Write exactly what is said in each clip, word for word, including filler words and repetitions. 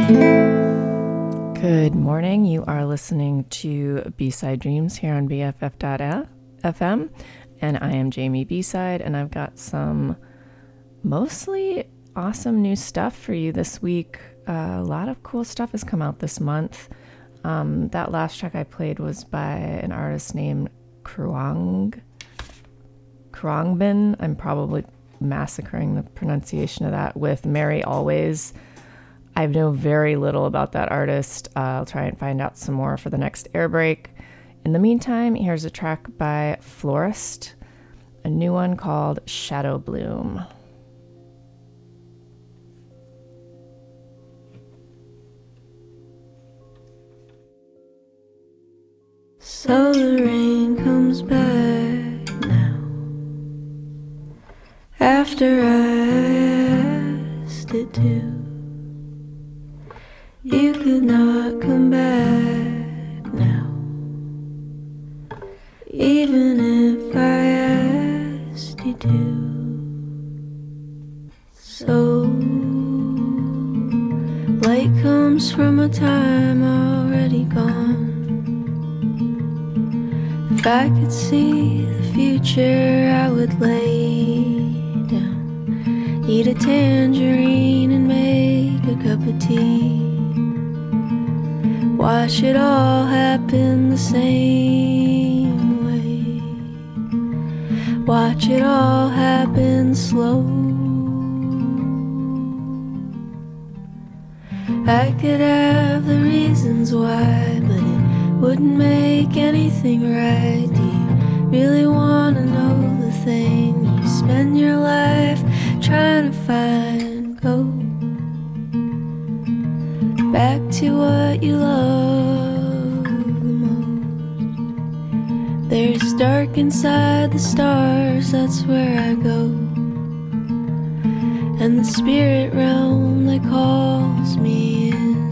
Good morning. You are listening to B-Side Dreams here on B F F dot F M, and I am Jamie B-Side, and I've got some mostly awesome new stuff for you this week. Uh, a lot of cool stuff has come out this month. Um, that last track I played was by an artist named Kruang, Kruangbin. I'm probably massacring the pronunciation of that, with Mary Always. I know very little about that artist. Uh, I'll try and find out some more for the next air break. In the meantime, here's a track by Florist, a new one called Shadow Bloom. So the rain comes back now, after I asked it to. You could not come back now, even if I asked you to. So light comes from a time already gone. If I could see the future, I would lay down, eat a tangerine and make a cup of tea. Watch it all happen the same way. Watch it all happen slow. I could have the reasons why, but it wouldn't make anything right. Do you really want to know the thing you spend your life trying to find? Go back to what you love the most. There's dark inside the stars, that's where I go. And the spirit realm that calls me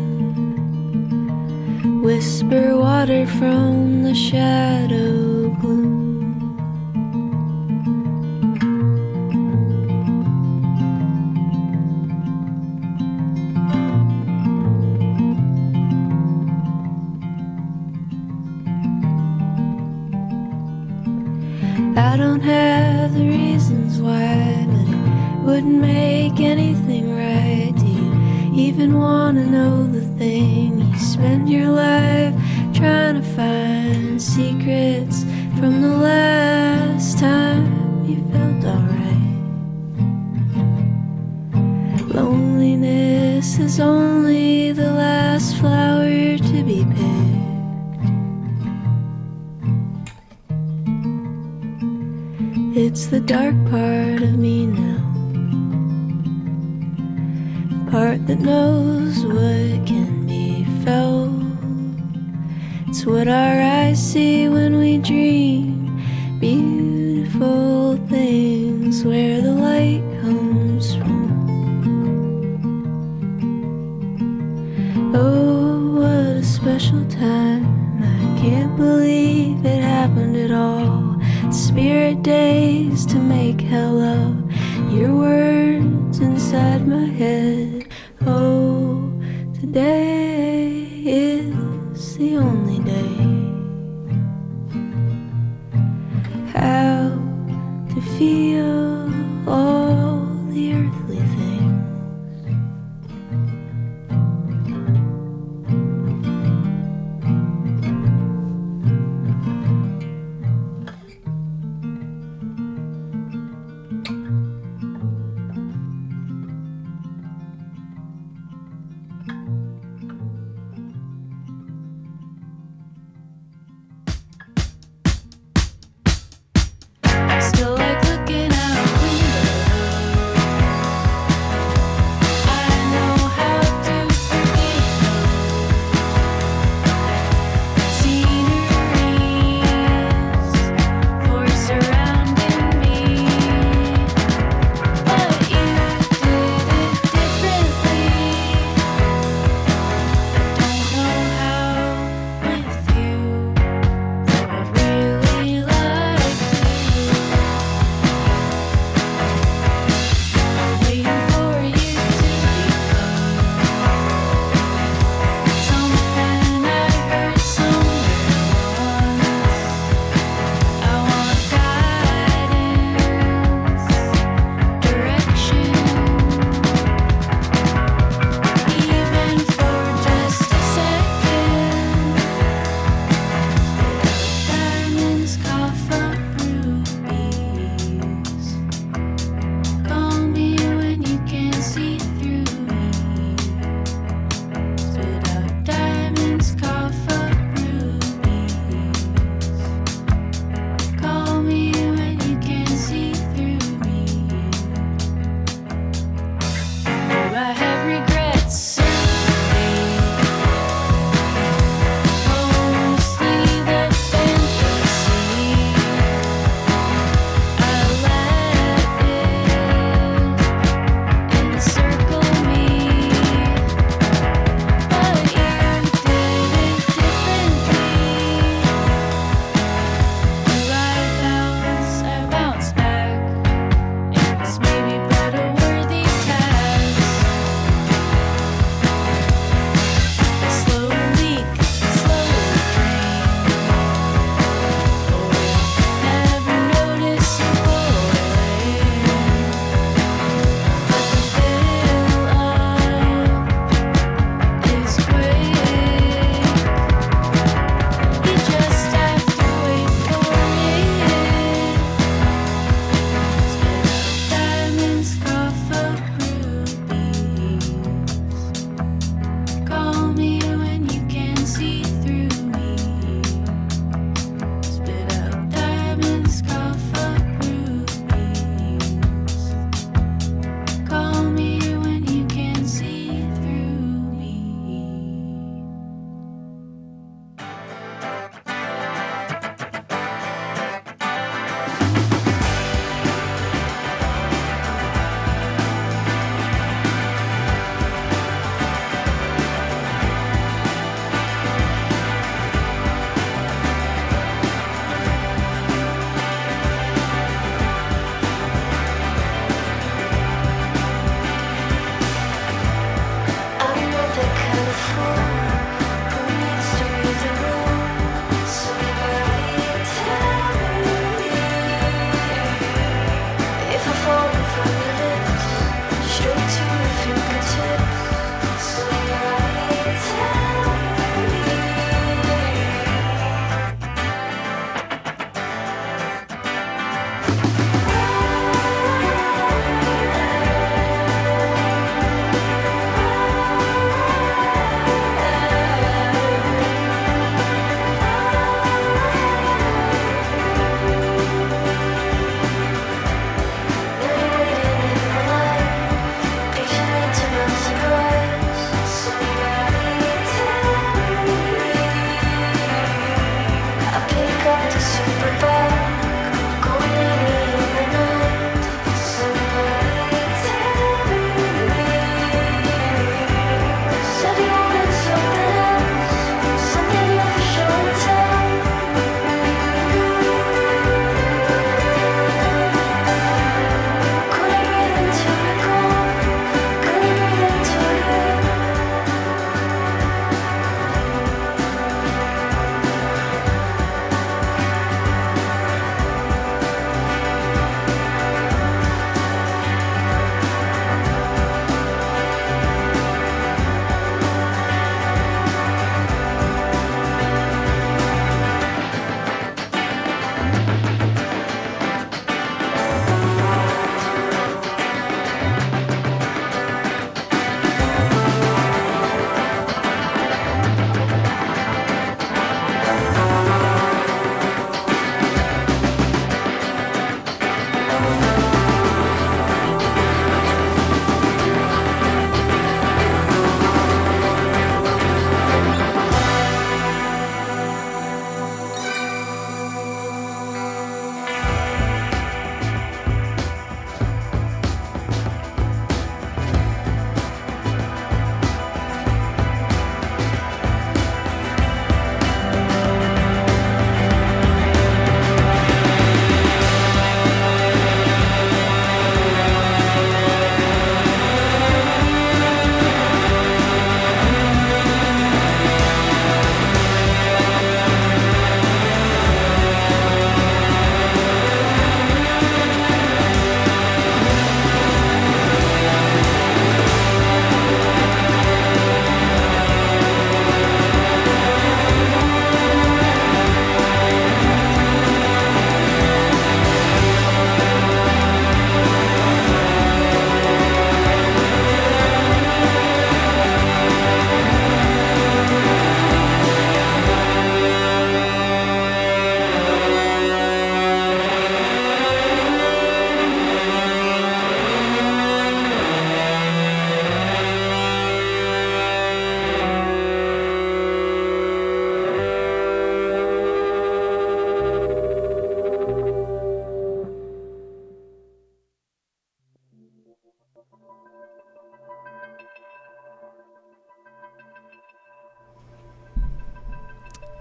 in. Whisper water from the shadow gloom. I don't have the reasons why, but it wouldn't make anything right. Do you even want to know the thing you spend your life trying to find? Secrets from the last time you felt alright. Loneliness is only the last flower to be picked. It's the dark part of me now, the part that knows what can be felt. It's what our eyes see when we dream beautiful things, where the light comes from. Oh, what a special time. I can't believe it happened at all. Spirit days to make hell of your words inside my head. Oh, today is the only day. How to feel all the earthly things.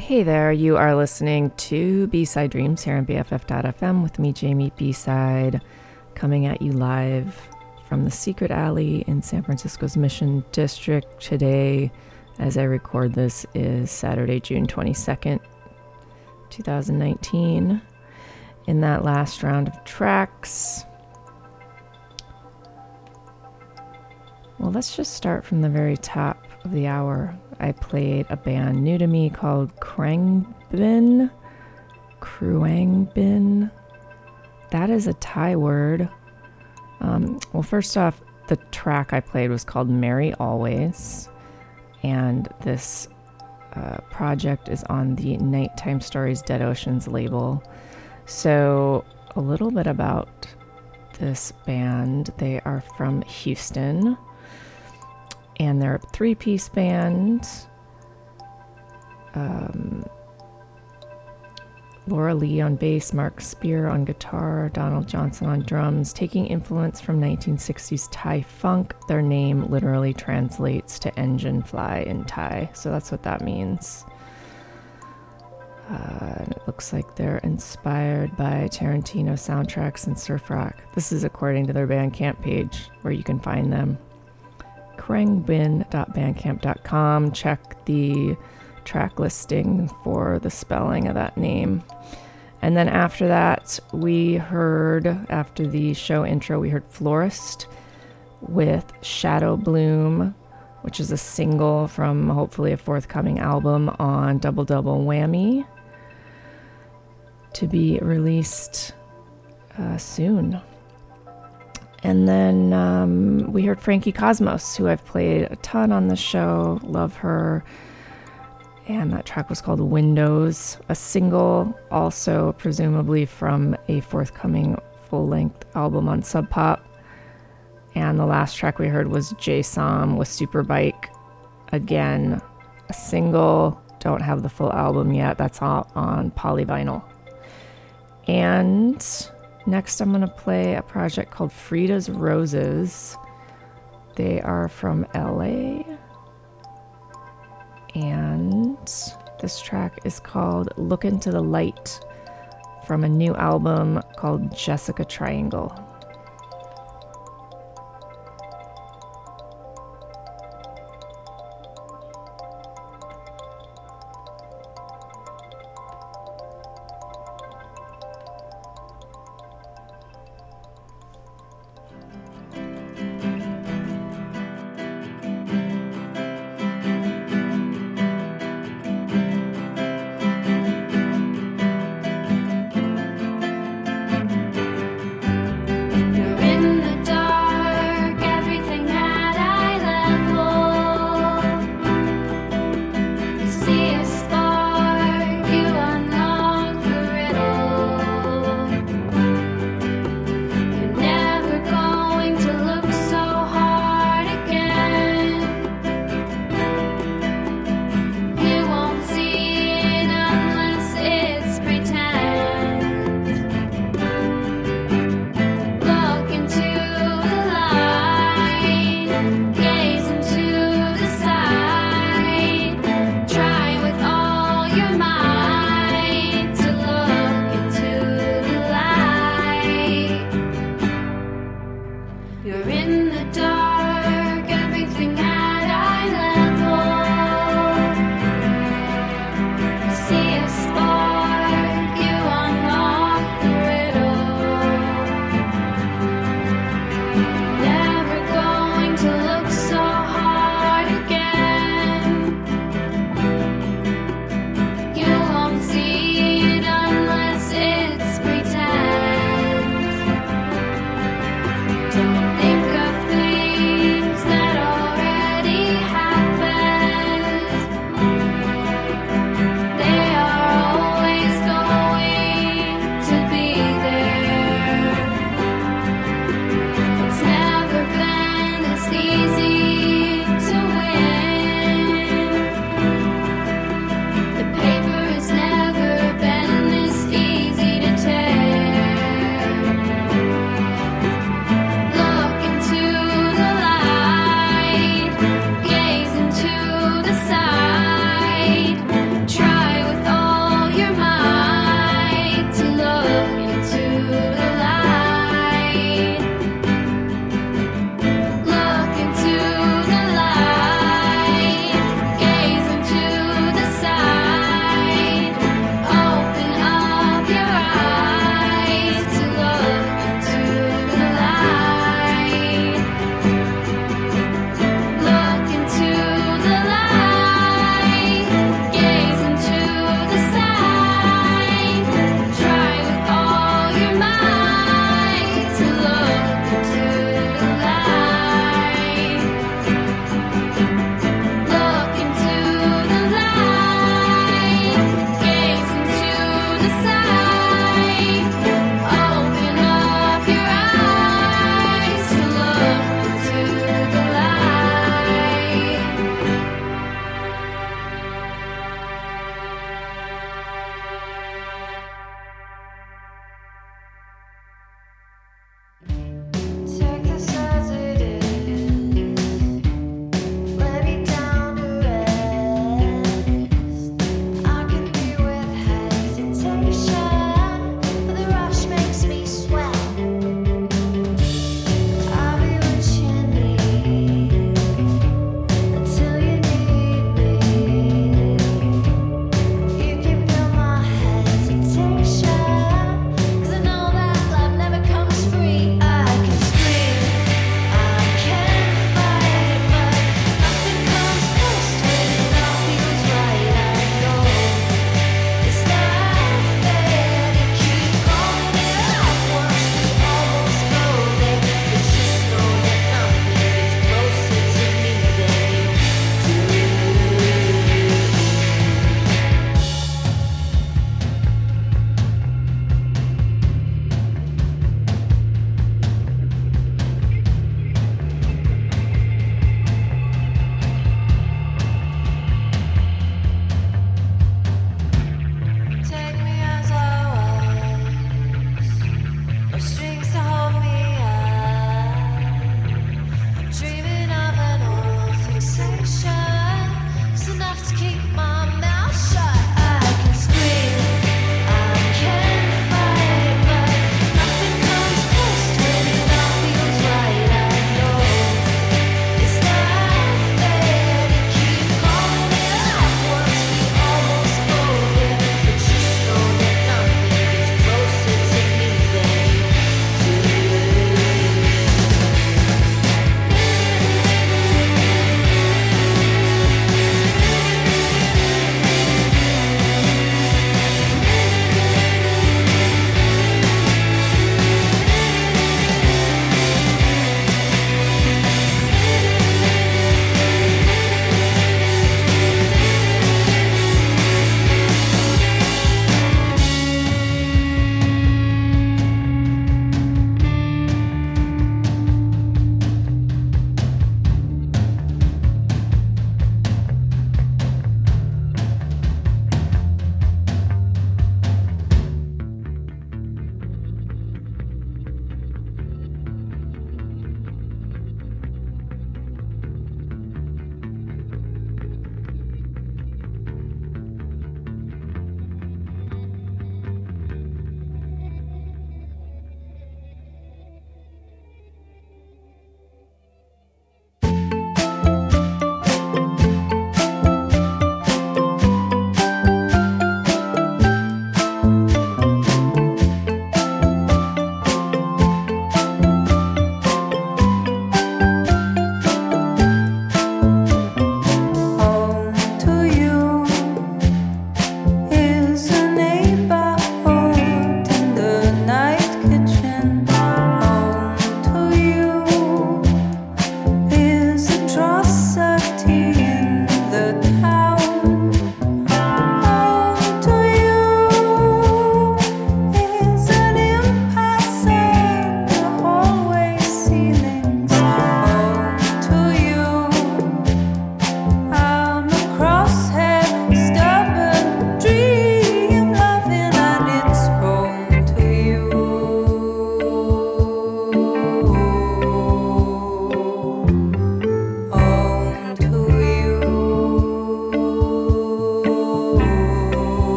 Hey there, you are listening to B-Side Dreams here on B F F dot F M with me, Jamie B-Side, coming at you live from the Secret Alley in San Francisco's Mission District. Today, as I record this, is Saturday, June twenty-second, twenty nineteen. In that last round of tracks, well, let's just start from the very top of the hour. I played a band new to me called Khruangbin. Khruangbin. That is a Thai word. Um, well, first off, the track I played was called Merry Always. And this uh, project is on the Nighttime Stories Dead Oceans label. So a little bit about this band. They are from Houston. And they're a three-piece band. Um, Laura Lee on bass, Mark Spear on guitar, Donald Johnson on drums. Taking influence from nineteen sixties Thai funk, their name literally translates to engine fly in Thai. So that's what that means. Uh, and it looks like they're inspired by Tarantino soundtracks and surf rock. This is according to their Bandcamp page, where you can find them. khruangbin dot bandcamp dot com. Check the track listing for the spelling of that name. And then after that, we heard, after the show intro, we heard Florist with Shadow Bloom, which is a single from hopefully a forthcoming album on Double Double Whammy, to be released uh, soon. And then um, we heard Frankie Cosmos, who I've played a ton on the show. Love her. And that track was called Windows, a single also presumably from a forthcoming full-length album on Sub Pop. And the last track we heard was Jay Som with Superbike. Again, a single. Don't have the full album yet. That's all on Polyvinyl. And next, I'm going to play a project called Frida's Roses. They are from L A. And this track is called Look Into the Light from a new album called Jessica Triangle.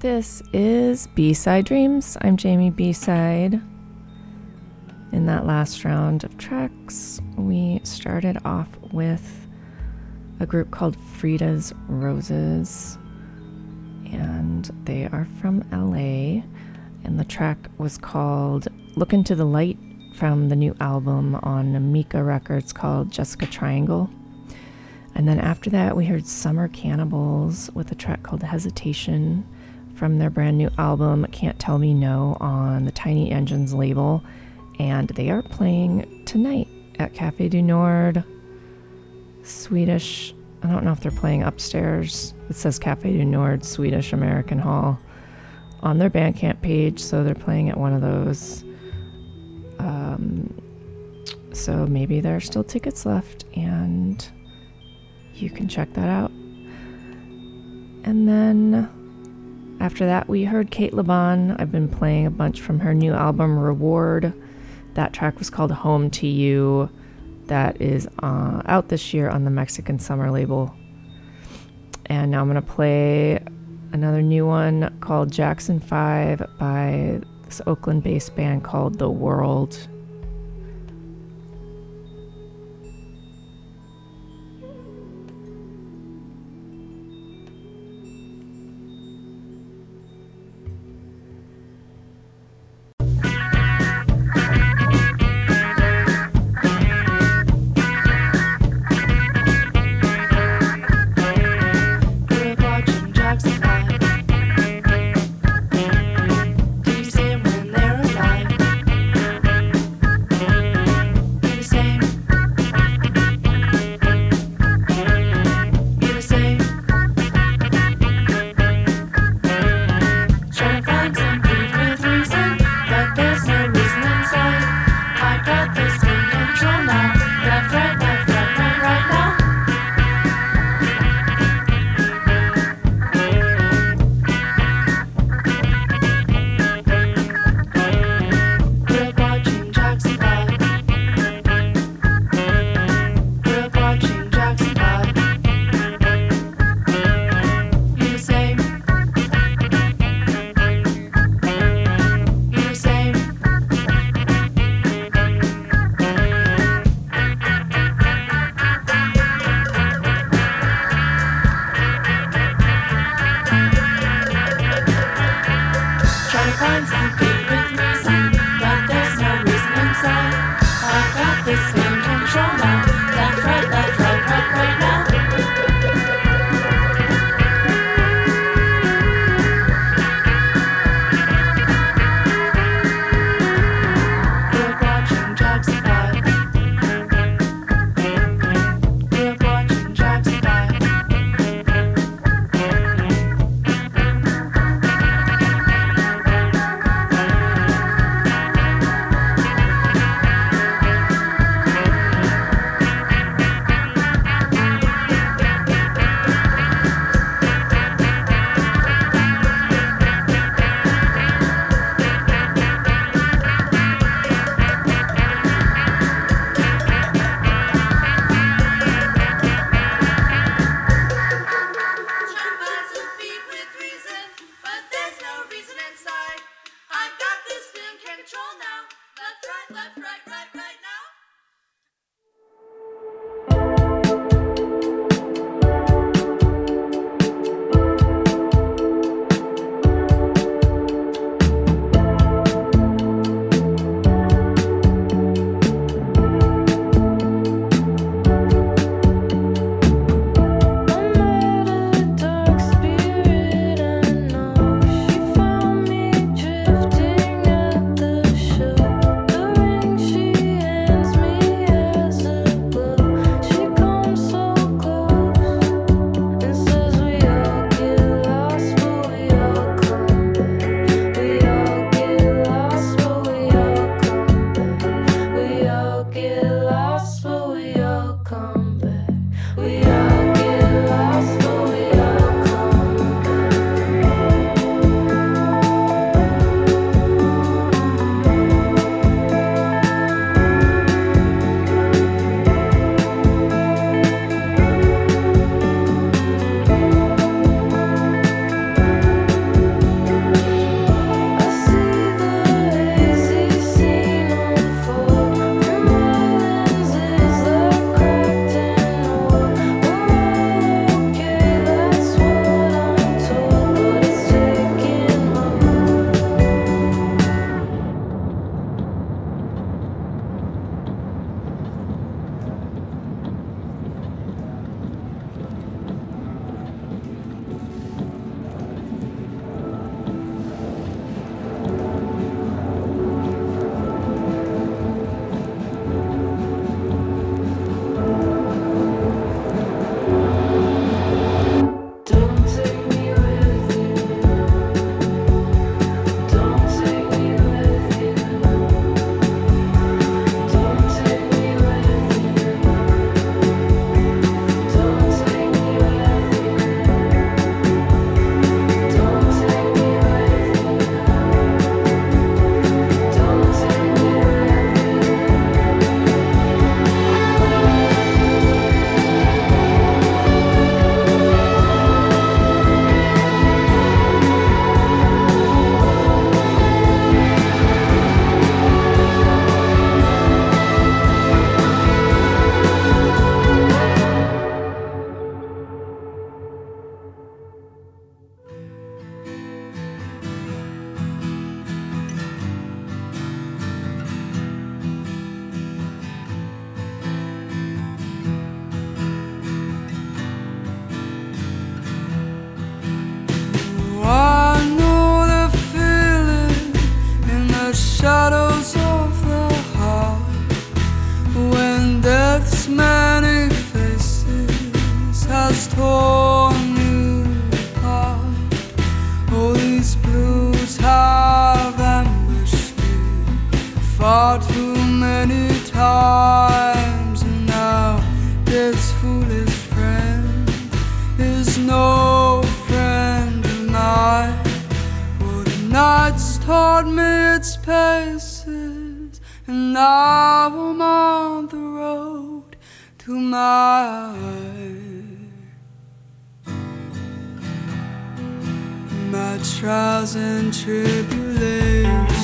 This is B-Side Dreams. I'm Jamie B-Side. In that last round of tracks, we started off with a group called Frida's Roses, and they are from L A, and the track was called Look Into the Light from the new album on Mika Records called Jessica Triangle. And then after that, we heard Summer Cannibals with a track called Hesitation from their brand new album Can't Tell Me No on the Tiny Engines label. And they are playing tonight at Café du Nord. Swedish, I don't know if they're playing upstairs. It says Café du Nord, Swedish American Hall on their Bandcamp page. So they're playing at one of those. Um, so maybe there are still tickets left and you can check that out. And then after that, we heard Kate Laban. I've been playing a bunch from her new album, Reward. That track was called Home to You. That is uh, out this year on the Mexican Summer label. And now I'm going to play another new one called Jackson five by this Oakland-based band called The World. Tease them when they're alive. shadows of the heart, when death's many faces has torn you apart. All these blues have ambushed me far too many times, and now this foolish friend is no friend of mine. Oh, the night's taught me its paces, and now I'm on the road to my my trials and tribulations.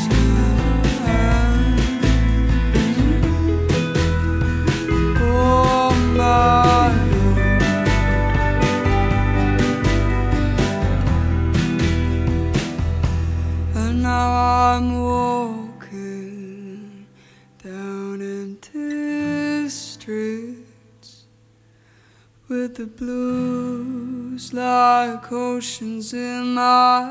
Oh my, and now I'm walking down empty streets with the blues like oceans in my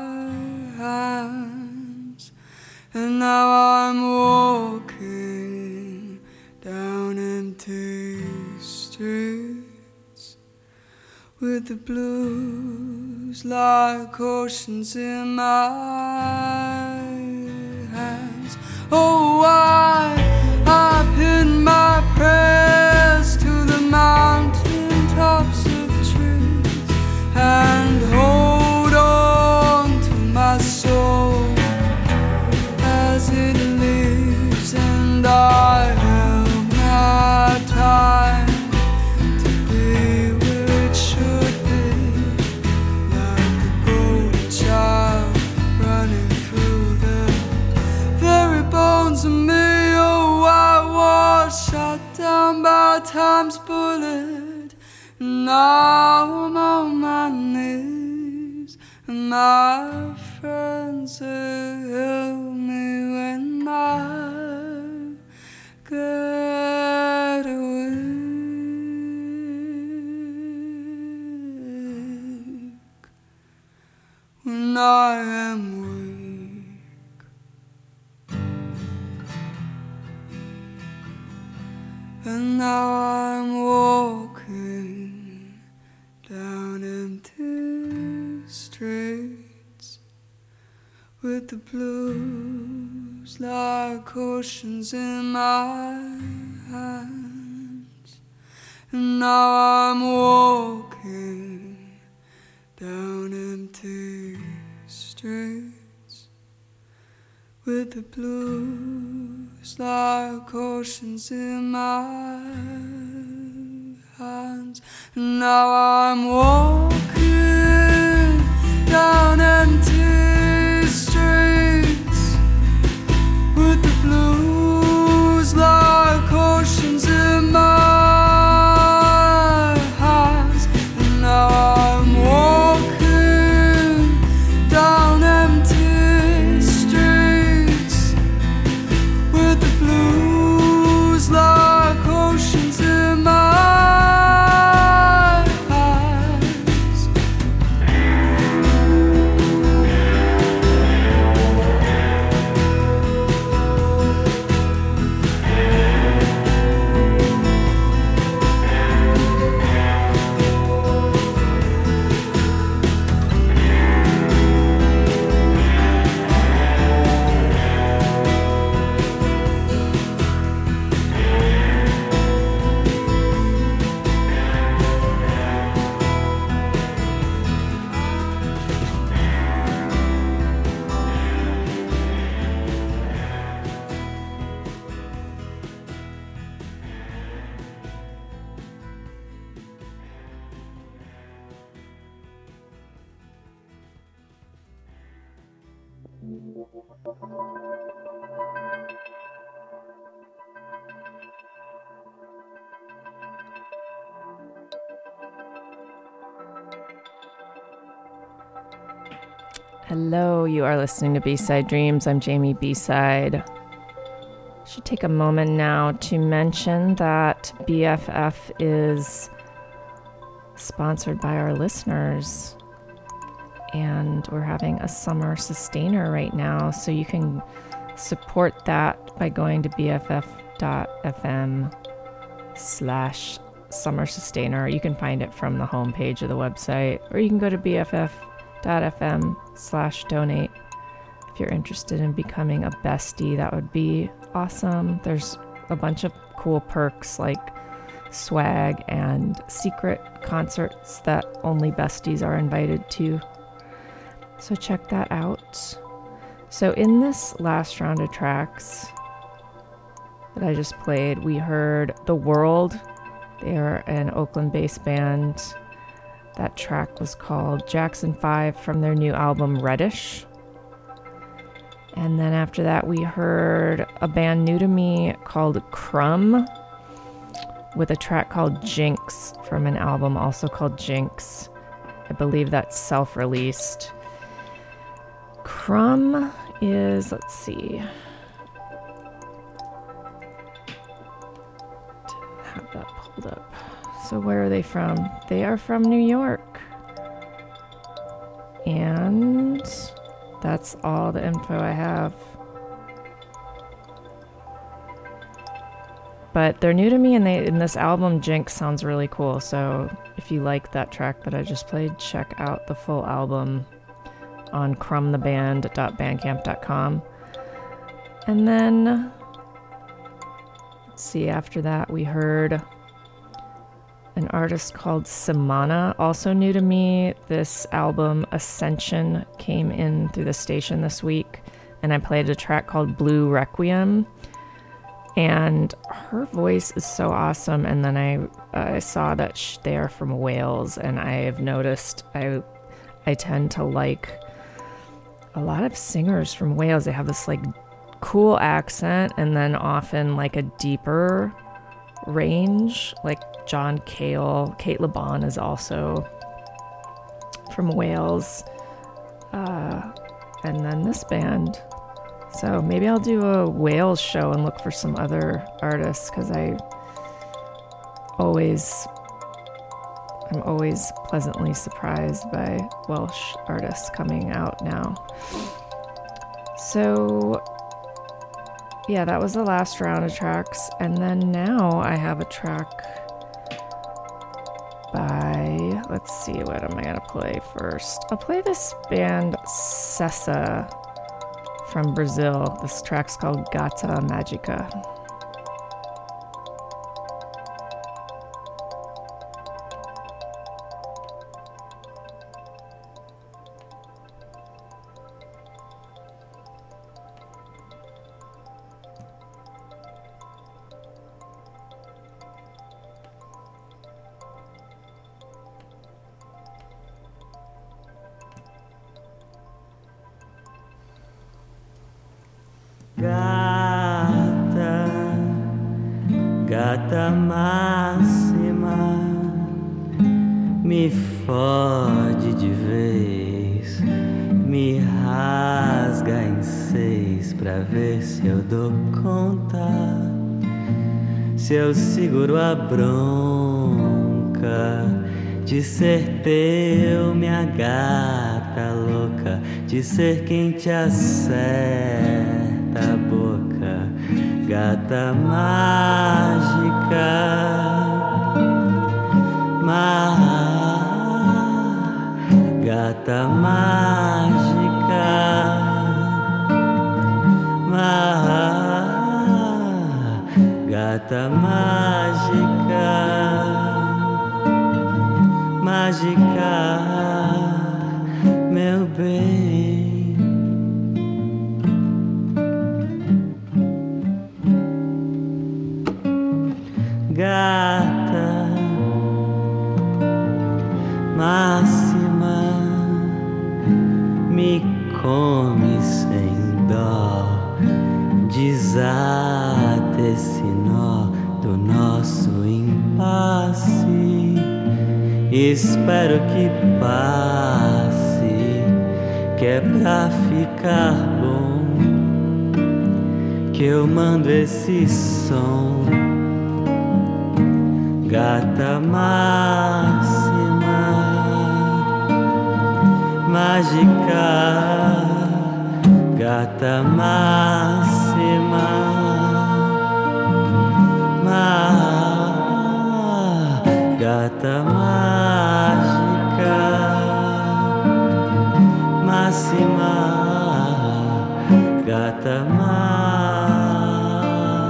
hands. And now I'm walking down empty streets with the blues like oceans in my hands. Oh, I, I pin my prayers to the mountain tops of trees and hold on to my soul as it lives, and I held my time to be where it should be, like a golden child running through the very bones of me. Oh, I was shot down by time's bullet, and now I'm on my knees, and my friends help me when I get weak, when I am weak. And now I'm walking down empty streets with the blues like oceans in my hands. And now I'm walking down empty streets with the blues like oceans in my hands. And now I'm walking down empty streets with the blues like oceans in my hands. And now I'm walking down empty streets with the blues like oceans in my hands. Hello, you are listening to B-Side Dreams. I'm Jamie B-Side. Should take a moment now to mention that B F F is sponsored by our listeners, and we're having a summer sustainer right now, so you can support that by going to bff.fm slash summer sustainer. You can find it from the homepage of the website, or you can go to bff.fm slash donate if you're interested in becoming a bestie. That would be awesome. There's a bunch of cool perks like swag and secret concerts that only besties are invited to. So check that out. So in this last round of tracks that I just played, we heard The World. They are an Oakland-based band. That track was called Jackson five from their new album Reddish. And then after that, we heard a band new to me called Crumb with a track called Jinx from an album also called Jinx. I believe that's self-released. Crumb is, let's see, have that pulled up. So where are they from? They are from New York. And that's all the info I have. But they're new to me, and they in this album, Jinx, sounds really cool. So if you like that track that I just played, check out the full album on crumb the band dot bandcamp dot com. And then, let's see, after that, we heard an artist called Samana, also new to me. This album, Ascension, came in through the station this week, and I played a track called Blue Requiem. And her voice is so awesome. And then I uh, I saw that sh- they are from Wales, and I've noticed I I tend to like a lot of singers from Wales. They have this like cool accent, and then often like a deeper range. Like John Cale, Kate LeBon is also from Wales, uh, and then this band. So maybe I'll do a Wales show and look for some other artists, because I always, I'm always pleasantly surprised by Welsh artists coming out now. So yeah, that was the last round of tracks. And then now I have a track by, let's see, what am I going to play first? I'll play this band Sessa from Brazil. This track's called Gata Magica. Gata, gata máxima, me fode de vez, me rasga em seis pra ver se eu dou conta, se eu seguro a bronca de ser teu, minha gata louca, de ser quem te acerta a boca, gata mágica, má, gata mágica, má, gata mágica, mágica, meu bem. Gata máxima, me come sem dó, desata esse nó do nosso impasse. Espero que passe, que é pra ficar bom, que eu mando esse som. Gata máxima, mágica, gata máxima, má, gata mágica, máxima, gata má,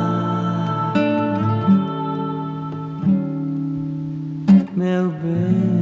meu bem.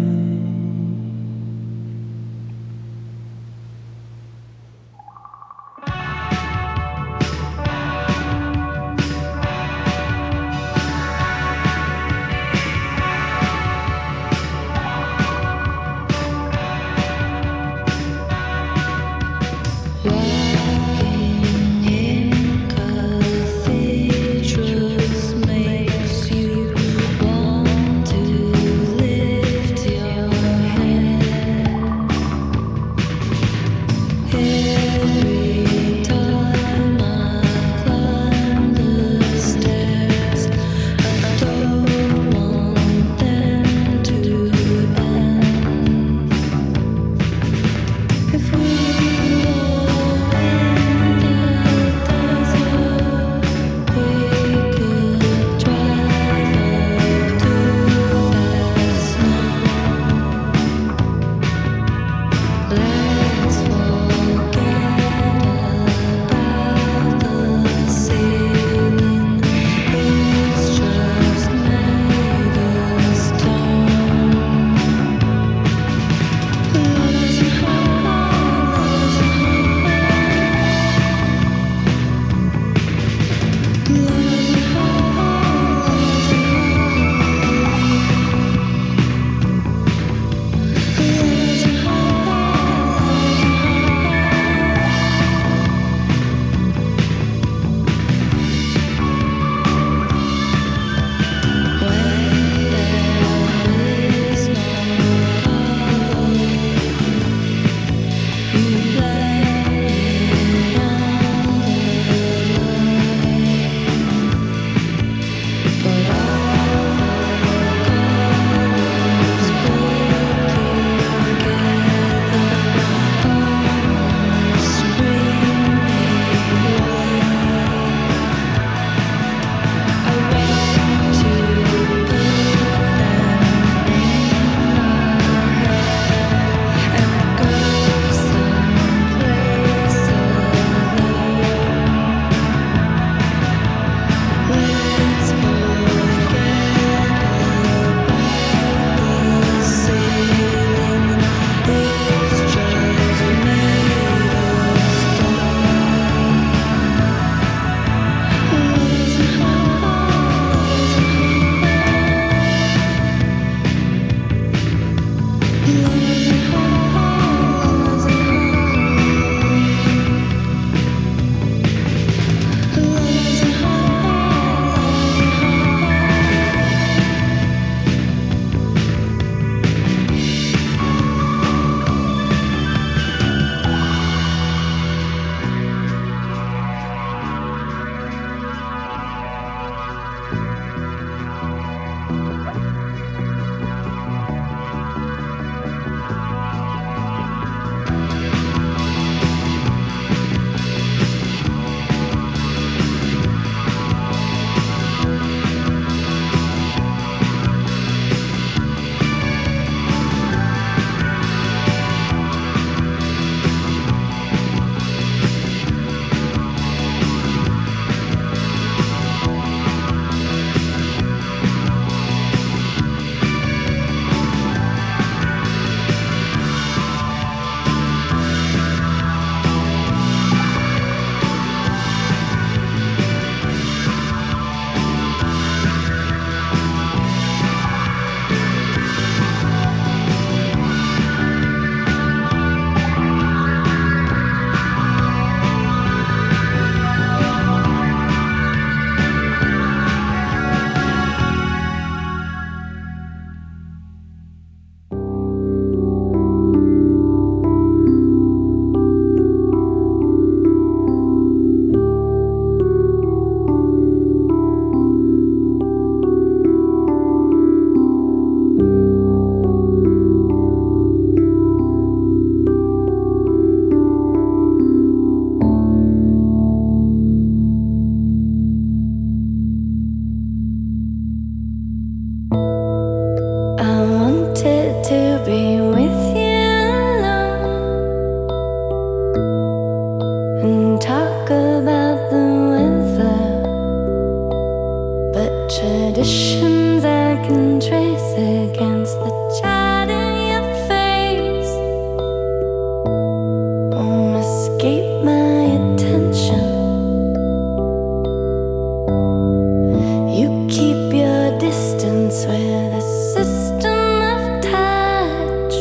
with a system of touch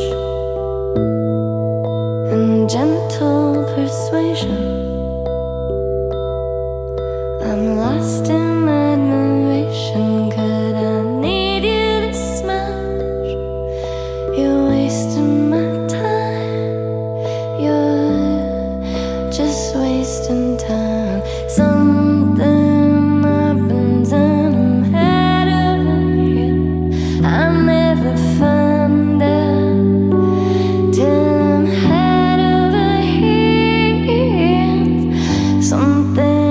and gentle persuasion. I'm lost in admiration. Could I need you this much? You're wasting my time. You're just wasting time. Something happens and I'm head over heels. I never find out till I'm head over heels. Something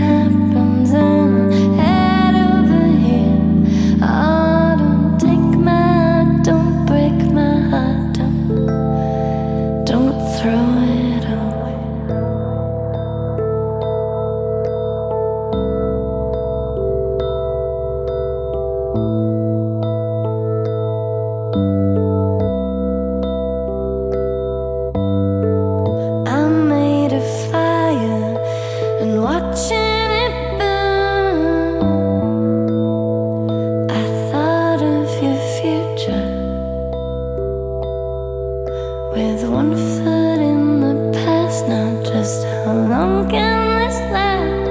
with one foot in the past now. Just how long can this last?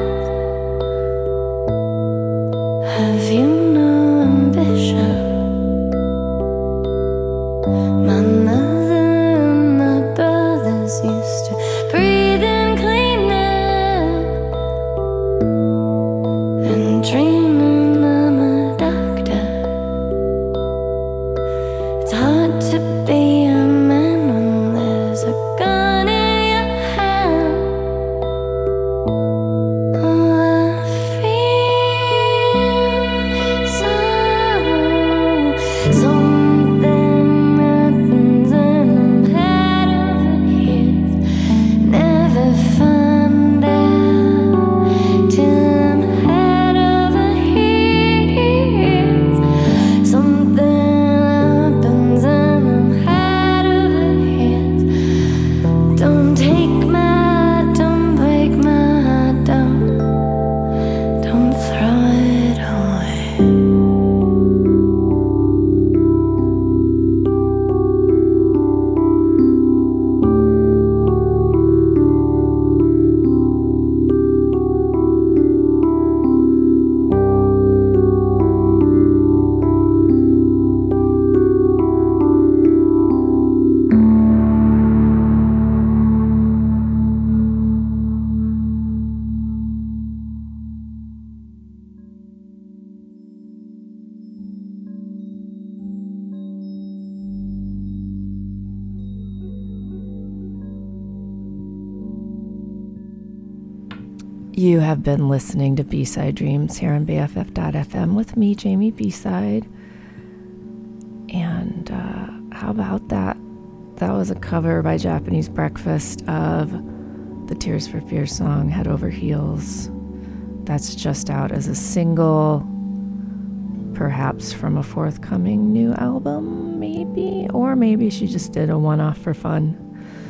Have you no ambition? My mother and my brothers used to breathe in clean air and dreaming I'm a doctor. It's hard to be a man when there's a gun in your hand. Oh, I feel so, something happens and I'm head over heels. Never find out till I'm head over heels. Something happens and I'm head over heels. Don't take my heart, don't break my heart, don't, don't throw it away. You have been listening to B-Side Dreams here on B F F dot F M with me, Jamie B-Side. And uh, how about that? That was a cover by Japanese Breakfast of the Tears for Fears song, Head Over Heels. That's just out as a single, perhaps from a forthcoming new album, maybe? Or maybe she just did a one-off for fun.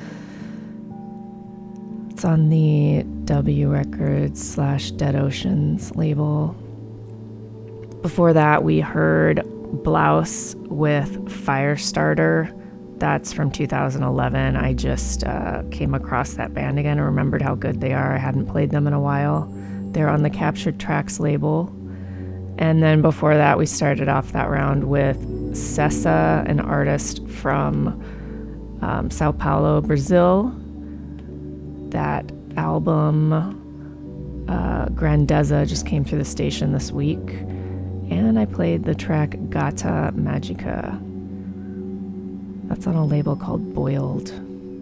It's on the W Records slash Dead Oceans label. Before that, we heard Blouse with Firestarter. That's from two thousand eleven. I just uh, came across that band again and remembered how good they are. I hadn't played them in a while. They're on the Captured Tracks label. And then before that, we started off that round with Cessa, an artist from um, Sao Paulo, Brazil. That album, uh, Grandeza, just came through the station this week. And I played the track Gata Magica. That's on a label called Boiled.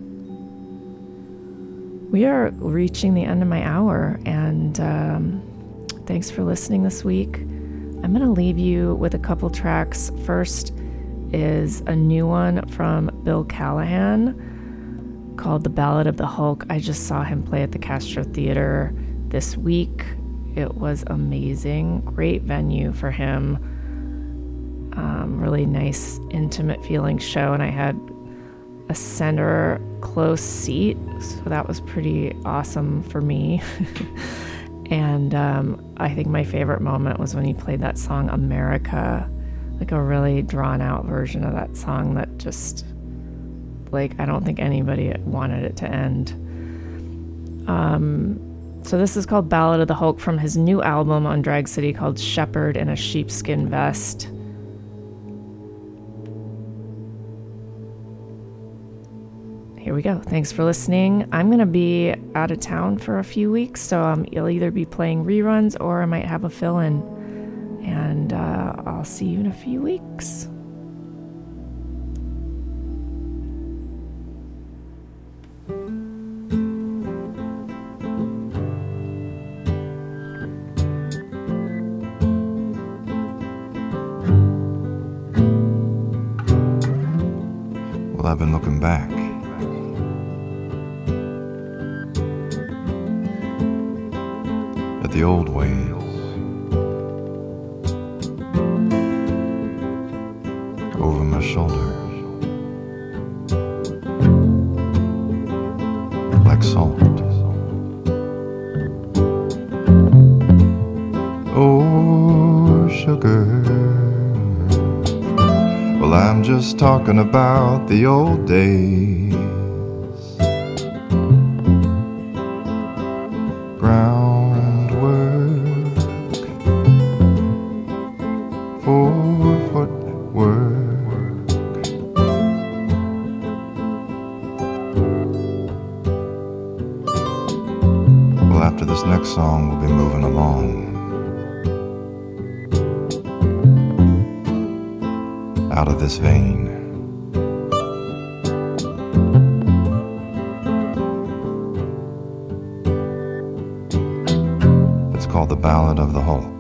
We are reaching the end of my hour, and um, thanks for listening this week. I'm going to leave you with a couple tracks. First is a new one from Bill Callahan called The Ballad of the Hulk. I just saw him play at the Castro Theater this week. It was amazing. Great venue for him. Um, really nice, intimate feeling show, and I had a center close seat, so that was pretty awesome for me. And um, I think my favorite moment was when he played that song America like a really drawn out version of that song that just, like, I don't think anybody wanted it to end. Um, so this is called Ballad of the Hulk from his new album on Drag City called Shepherd in a Sheepskin Vest. Here we go. Thanks for listening. I'm going to be out of town for a few weeks, so um, you'll either be playing reruns or I might have a fill-in. And uh, I'll see you in a few weeks. Well, I've been looking back. At the old ways. Over my shoulder. Like salt. Oh, sugar. Well, I'm just talking about the old days. Groundwork for footwork. Well, after this next song, we'll be moving along. Out of this vein. It's called The Ballad of the Hulk.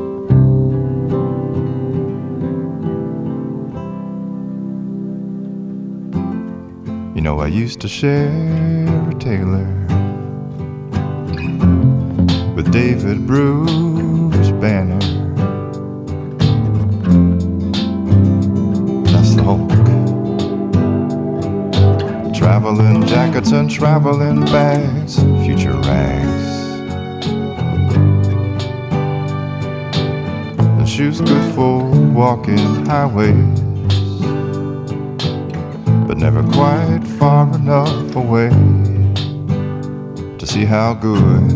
You know, I used to share a Taylor with David Bruce Banner. Traveling jackets and traveling bags, future rags, and shoes good for walking highways, but never quite far enough away to see how good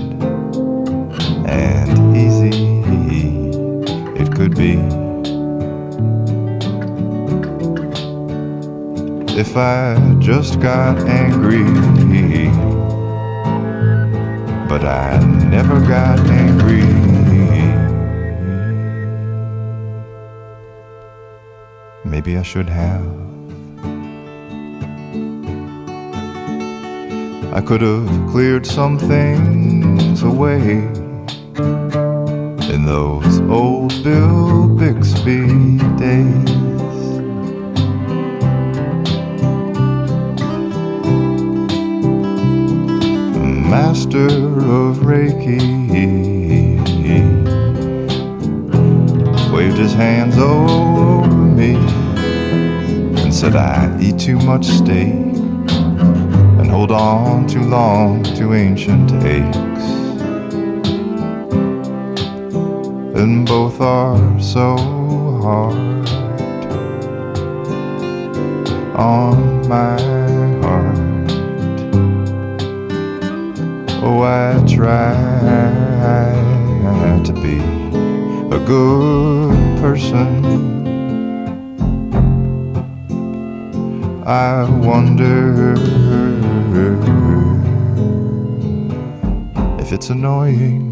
and easy it could be. If I just got angry, but I never got angry. Maybe I should have. I could have cleared some things away in those old Bill Bixby days. Master of Reiki waved his hands over me and said I eat too much steak and hold on too long to ancient aches, and both are so hard on my heart. Oh, I try to be a good person. I wonder if it's annoying